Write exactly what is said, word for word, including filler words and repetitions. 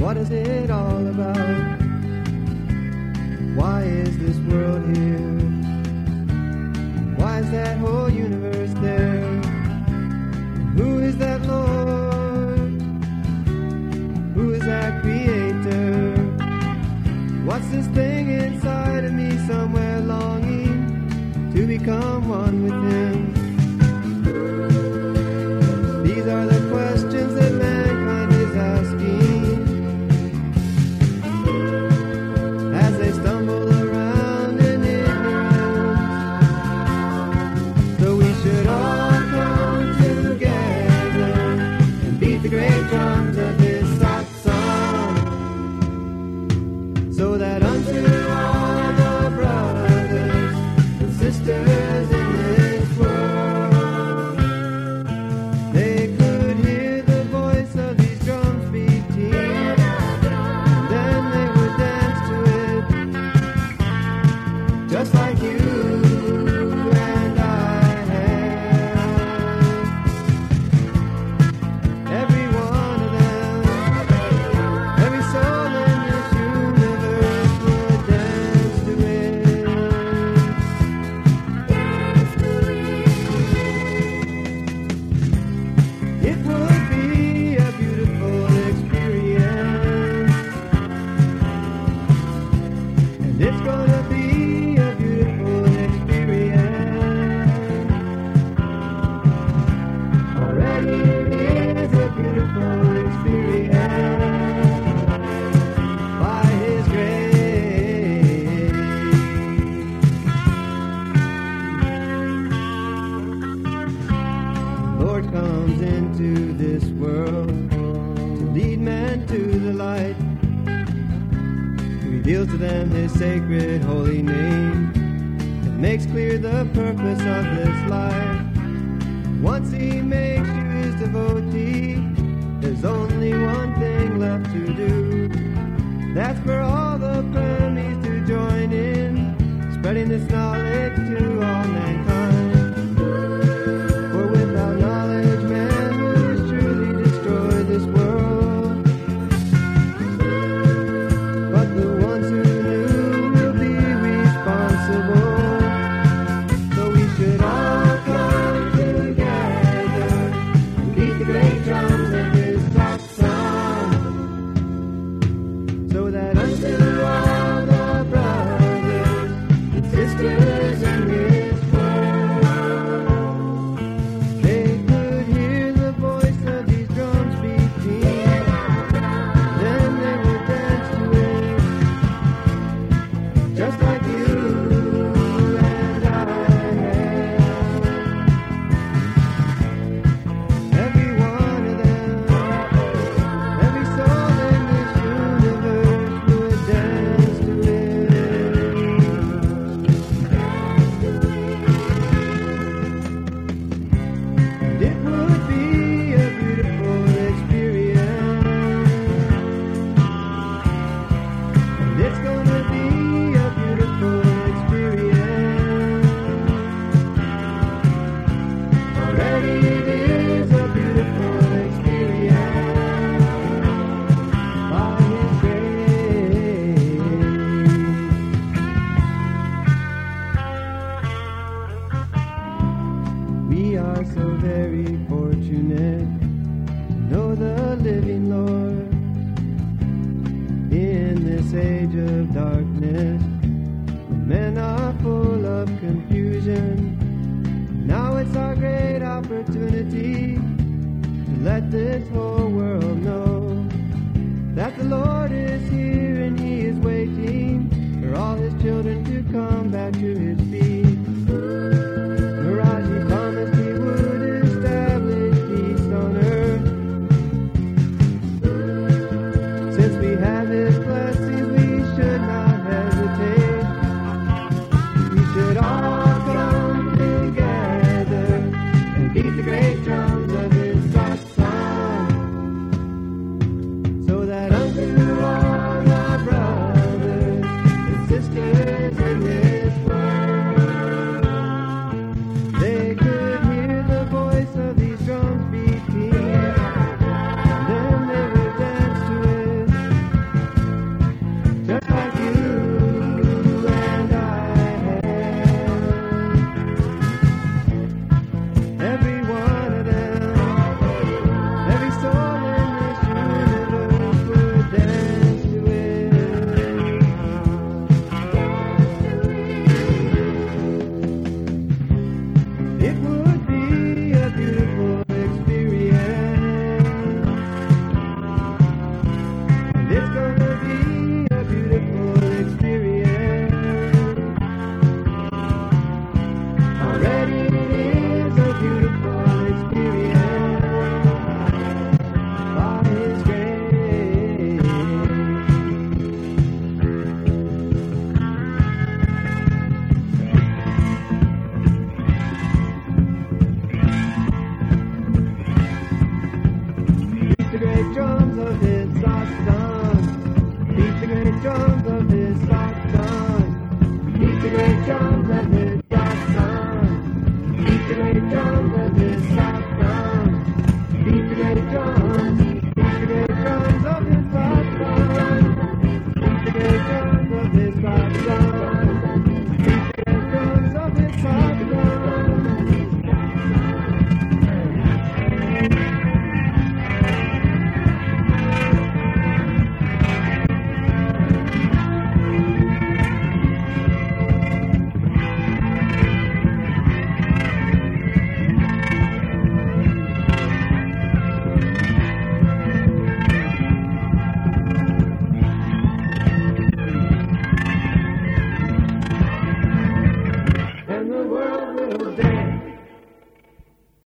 What is it all about? Why is this world here? Why is that whole universe there? Who is that Lord? Who is that Creator? What's this thing inside of me somewhere longing to become one with Him? These are the questions that mankind is asking as they stumble around in ignorance. So we should all come together and beat the great drums of His soft song, so that unto all the brothers and sisters in this world, they could hear the voice of these drums beating, and then they would dance to it, just like you and I have. Every one of them, every soul in this universe would dance to it. It would be a beautiful experience, and it's gonna be a beautiful experience. Already it is a beautiful experience by His grace. Lord comes into this world to lead men to the light. He reveals to them His sacred holy name and makes clear the purpose of this life. Once He makes you His devotee, there's only one thing left to do. That's for all the Burmese to join in, spreading this knowledge to all mankind. For without knowledge, man will truly destroy this world. But the ones who knew will be responsible. So we should all come together and beat the great drums of His top song, so that unto all the brothers and sisters in this world, they could hear the voice of these drums beating, then they would dance to it, just like you and I have. Every one of them, every soul in this universe would dance to it. And it would be a beautiful experience, and it's gonna be a beautiful experience. Already it is a beautiful experience by His grace. We are so very fortunate to know the living Lord in this age of darkness, when men are full of confusion. Now it's our great opportunity to let this whole world know that the Lord is here and He is waiting for all His children to come back to His feet. Miraji promised He would establish peace on earth. Since we have His blessings, we should not hesitate. We should all come together and beat the great drums of His soft song, so that unto all our brothers and sisters in this world, they could hear the voice of these drums beating, and then they would dance to it, come